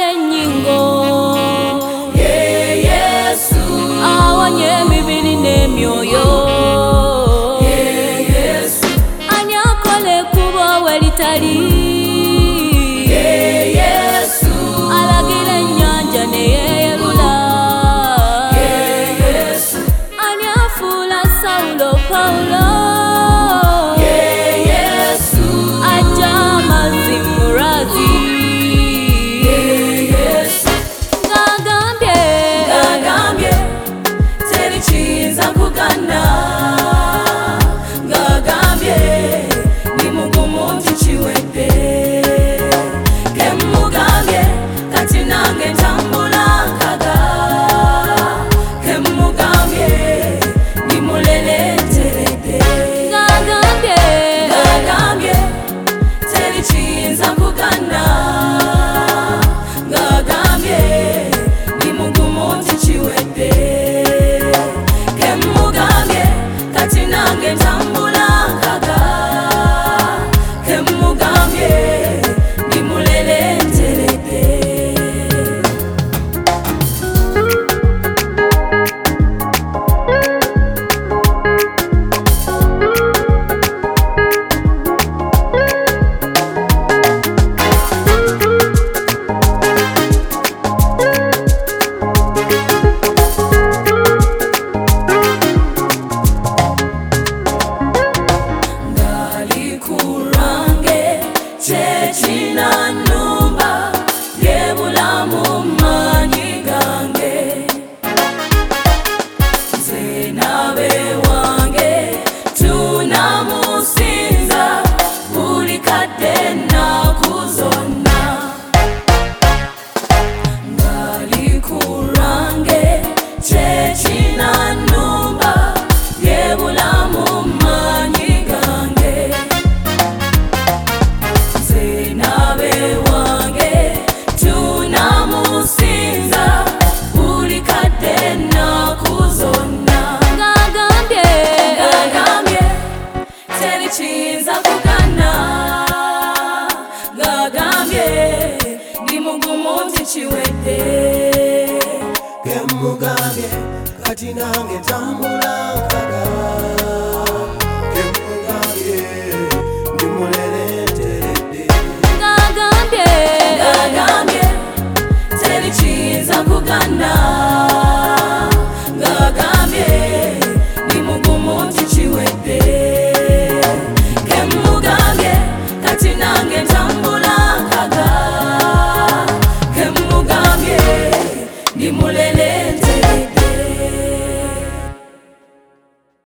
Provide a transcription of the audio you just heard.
enyingo Yesu awonye emibiri n'emyoyo Yesu ani akola ekkubo welitali Yesu alagira ennyanja neyeeyerula Yesu ani afuula Sawulo Pawulo Yesu ajja amazzi murazi Yesu ngagambye teri kiyinza kugana ngagambye ni mugumu nti kiwedde kemugambye kati nange ntambula nkaga kemugambye ni muleleteredde ngagambye teri kiyinza kugana ngagambye ni mugumu nti kiwedde kemugambye kati nange ntambula nkaga kemugambye ni muleleteredde Ngalikurange kyekinanumba yebulamu maanyi gange nze nabe wange tunamusinza buli kadde ennaku zonna ngalikurange kyekinanumba yebulamu maanyi gange nze nabe wange tunamusinza buli kadde ennaku zonna ngagambye teri kiyinza kugana ngagambye ndi mugumu nti kiwedde kemugambye kati nange ntambula nkaga